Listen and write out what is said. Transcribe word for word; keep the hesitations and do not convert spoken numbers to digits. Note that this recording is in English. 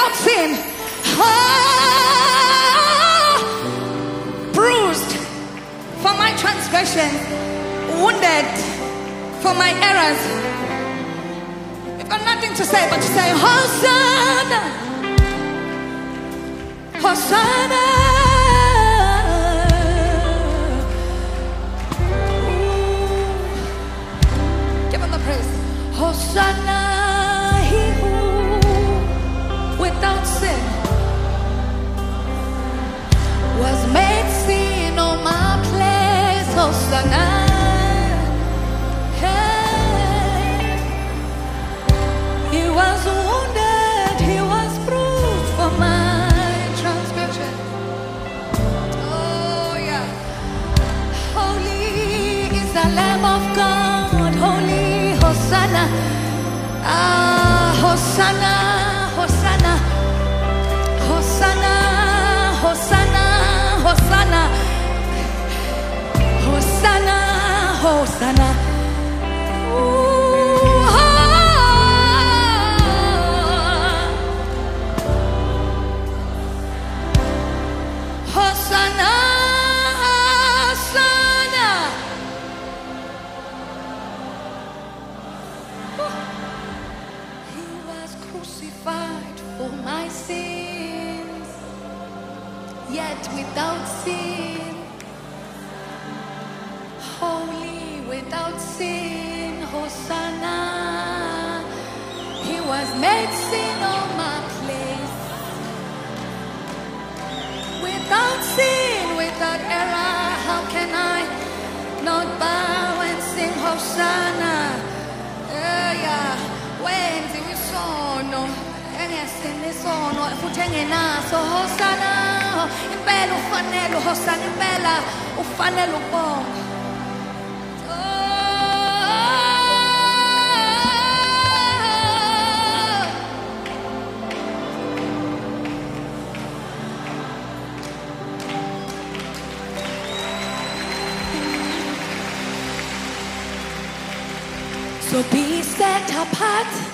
without sin. Oh, bruised for my transgression, wounded for my errors. You've got nothing to say but to say, Hosanna, Hosanna. Give him the praise. Hosanna, he who without sin was made sin on my place. Hosanna. Hey. He was wounded, he was bruised for my transgression. Oh yeah. Holy is the Lamb of God. Holy Hosanna. Ah, Hosanna, Hosanna, Hosanna, Hosanna, Hosanna, Hosanna, Hosanna. Ooh, ah. Hosanna, Hosanna. He was crucified for my sins, yet without sin. Holy without sin. Hosanna. He was made sin on my place. Without sin, without error, how can I not bow and sing Hosanna? Uh, yeah. When we saw no, and yes, in this on, futhi engenaso. Hosanna, impela ufanele Hosanna, impela ufanele ukubonga. So be set apart.